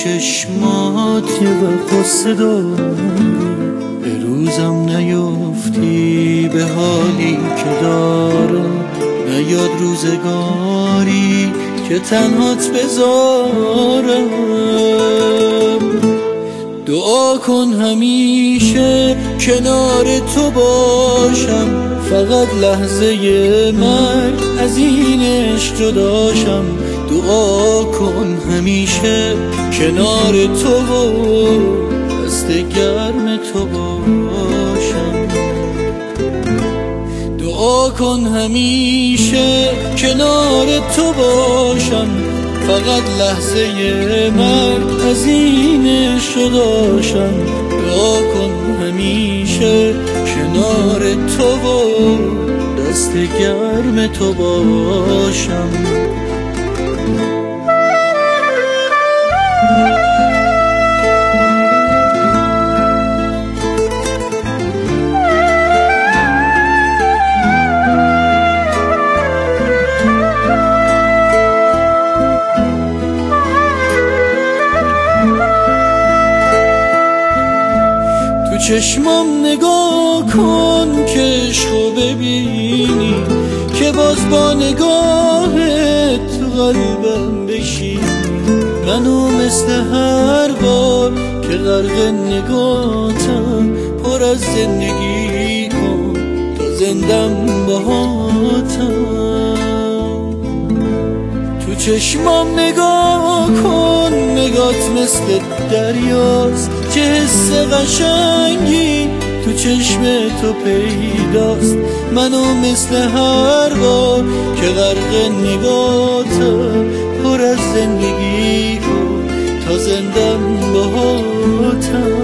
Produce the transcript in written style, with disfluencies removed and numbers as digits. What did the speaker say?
چشمات یه وقت صدا به روزم نیفتی به حالی که دارم، نیاد روزگاری که تنهات بذارم. دعا کن همیشه کنار تو باشم، فقط لحظه مرگ از این عشق جداشم. دعا کن همیشه کنار تو و دست گرم تو باشم. دعا کن همیشه کنار تو باشم، فقط لحظه مرگ از این عشق داشتم. دعا کن همیشه کنار تو و دست گرم تو باشم. تو چشمام نگاه کن که عشقو ببینی، که باز با نگاهت تو قلبم بشینی. منو مثل هر بار که غرق نگاتم پر از زندگی کن تا زندم باهاتم. تو چشمام نگاه کن، نگات مثل دریاست که حس قشنگی تو چشم تو پیداست. منو مثل هر بار که غرق نگاتم پر از زندگی کن تا زندم باهاتم.